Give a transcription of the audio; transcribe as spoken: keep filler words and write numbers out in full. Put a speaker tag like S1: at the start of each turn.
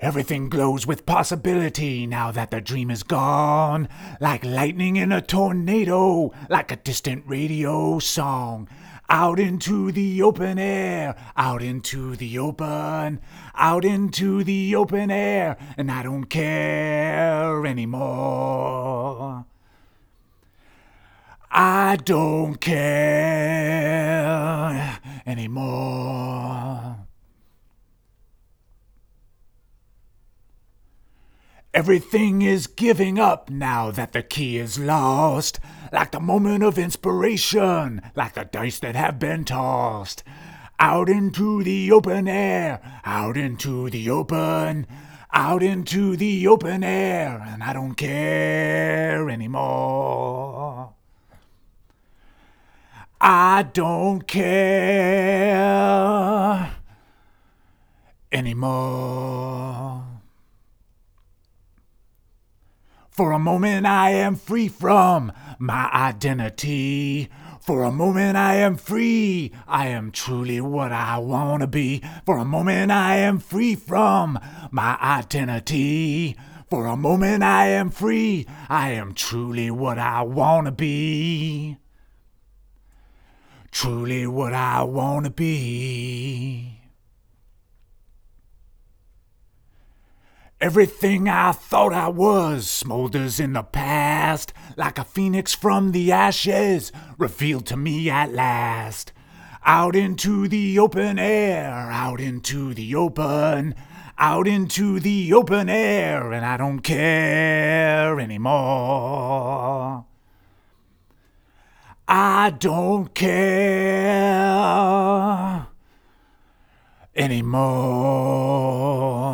S1: Everything glows with possibility now that the dream is gone. Like lightning in a tornado, like a distant radio song. Out into the open air, out into the open, out into the open air, and I don't care anymore. I don't care anymore. Everything is giving up now that the key is lost. Like the moment of inspiration, like the dice that have been tossed. Out into the open air, out into the open, out into the open air, and I don't care anymore. I don't care anymore. For a moment I am free from my identity. For a moment I am free. I am truly what I want to be. For a moment I am free from my identity. For a moment I am free. I am truly what I want to be. Truly what I want to be. Everything I thought I was smolders in the past, like a phoenix from the ashes, revealed to me at last. Out into the open air, out into the open, out into the open air, and I don't care anymore. I don't care anymore.